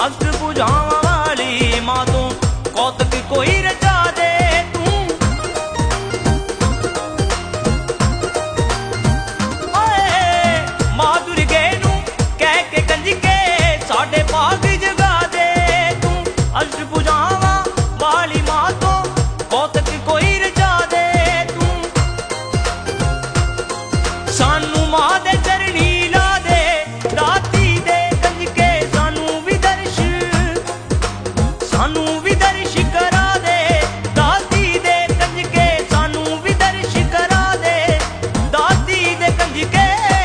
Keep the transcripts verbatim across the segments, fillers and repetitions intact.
अष्टभुजावां वाली मां तू कौतक कोई रचा दे तू। ओए मां दुर्गे नू कह के कंजके साडे भाग जगा दे तू। अष्टभुजावां वाली मां तो कौतक कोई रचा दे तू। सानू मां दे चरणी ला दे दाती दे कंजके सानू भी दर्श सानू भी दर्श करा दे दाती दे कंजके सानू भी दर्श करा दे दाती दे कंजके।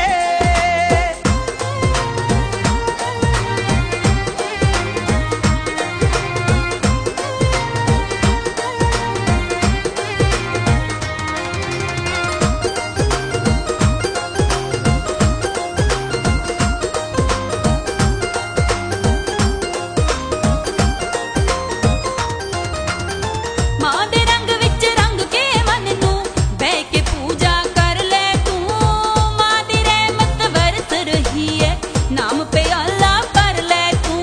मां दे रंग विच रंग के मन नू बह के पूजा कर ले तू। मां दी रहमत बरस रही है नाम प्याला भर ले तू।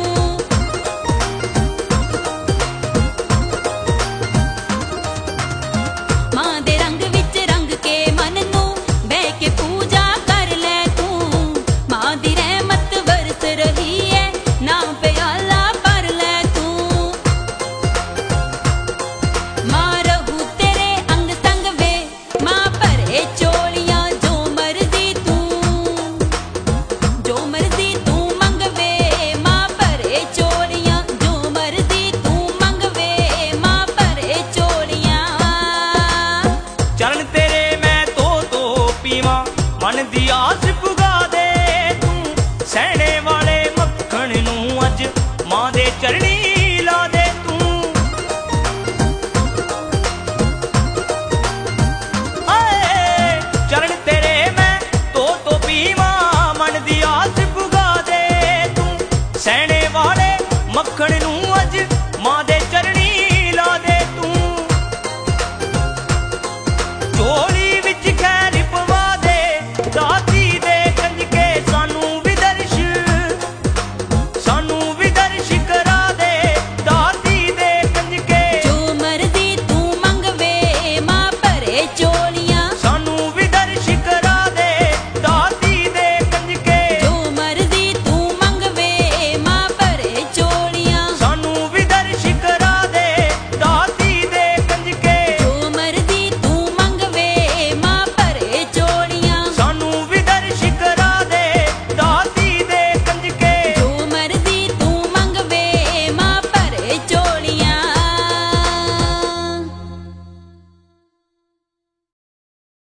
मां दे रंग विच रंग के मन नू बह के पूजा कर ले तू। मां दी रहमत बरस रही है नाम प्याला भर ले तू। मां रहू तेरे अंग संग वे मां भरे चोलियां जो मर्जी तू जो मर्जी तू मंग वे मां भरे चोलियां जो मर्जी तू मंग वे मां भरे चोलियां। चरण तेरे मैं तो तो पीवा मन दी आस पुगा दे तू। सहने वाले मक्खन नू अज मां दे चरणी ला दे तू। आए चरण तेरे मैं तो तो पीवा मन दी आस पुगा दे तू। सहने वाले मक्खन नू अज